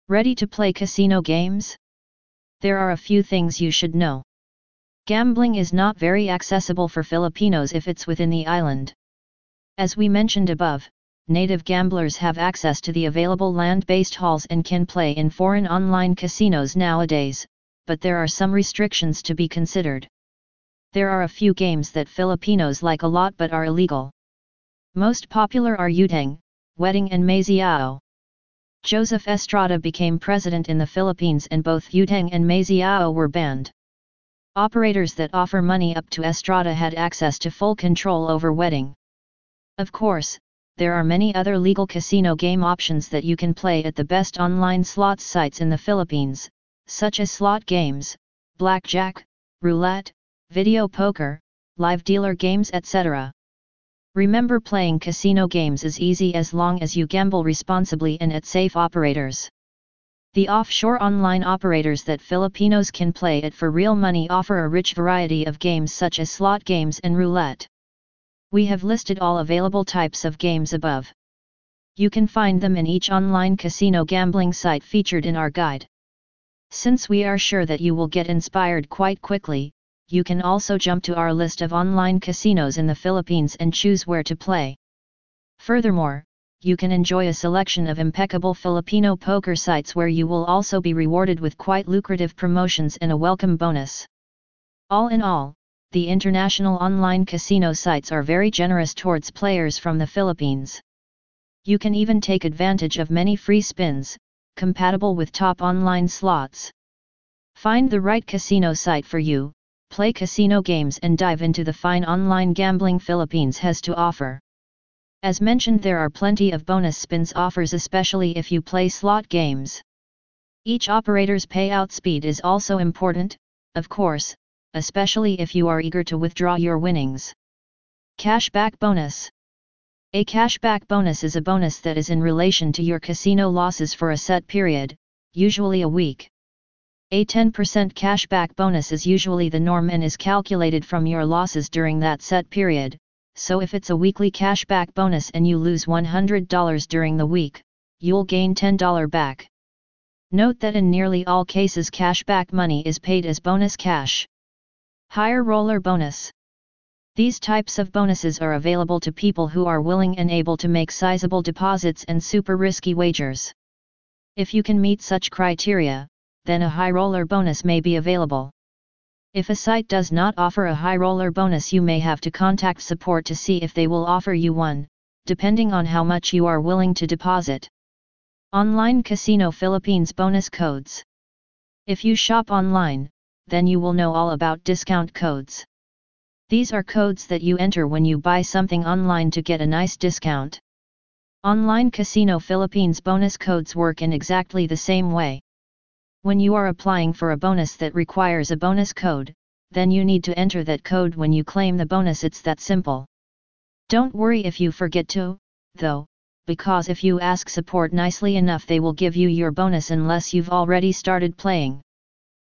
Ready to play casino games? There are a few things you should know. Gambling is not very accessible for Filipinos if it's within the island. As we mentioned above, native gamblers have access to the available land-based halls and can play in foreign online casinos nowadays, but there are some restrictions to be considered. There are a few games that Filipinos like a lot but are illegal. Most popular are Utang, Wedding and Maziao. Joseph Estrada became president in the Philippines and both Utang and Maziao were banned. Operators that offer money up to Estrada had access to full control over Wedding. Of course, there are many other legal casino game options that you can play at the best online slots sites in the Philippines, such as slot games, blackjack, roulette, video poker, live dealer games, etc. Remember, playing casino games is easy as long as you gamble responsibly and at safe operators. The offshore online operators that Filipinos can play at for real money offer a rich variety of games such as slot games and roulette. We have listed all available types of games above. You can find them in each online casino gambling site featured in our guide. Since we are sure that you will get inspired quite quickly, you can also jump to our list of online casinos in the Philippines and choose where to play. Furthermore, you can enjoy a selection of impeccable Filipino poker sites where you will also be rewarded with quite lucrative promotions and a welcome bonus. All in all, the international online casino sites are very generous towards players from the Philippines. You can even take advantage of many free spins, compatible with top online slots. Find the right casino site for you, play casino games and dive into the fine online gambling Philippines has to offer. As mentioned, there are plenty of bonus spins offers, especially if you play slot games. Each operator's payout speed is also important, of course, especially if you are eager to withdraw your winnings. Cashback bonus. A cashback bonus is a bonus that is in relation to your casino losses for a set period, usually a week. A 10% cashback bonus is usually the norm and is calculated from your losses during that set period, so if it's a weekly cashback bonus and you lose $100 during the week, you'll gain $10 back. Note that in nearly all cases cashback money is paid as bonus cash. Higher roller bonus. These types of bonuses are available to people who are willing and able to make sizable deposits and super risky wagers. If you can meet such criteria, then a high roller bonus may be available. If a site does not offer a high roller bonus, you may have to contact support to see if they will offer you one, depending on how much you are willing to deposit. Online Casino Philippines bonus codes. If you shop online, then you will know all about discount codes. These are codes that you enter when you buy something online to get a nice discount. Online Casino Philippines bonus codes work in exactly the same way. When you are applying for a bonus that requires a bonus code, then you need to enter that code when you claim the bonus. It's that simple. Don't worry if you forget to, though, because if you ask support nicely enough, they will give you your bonus unless you've already started playing.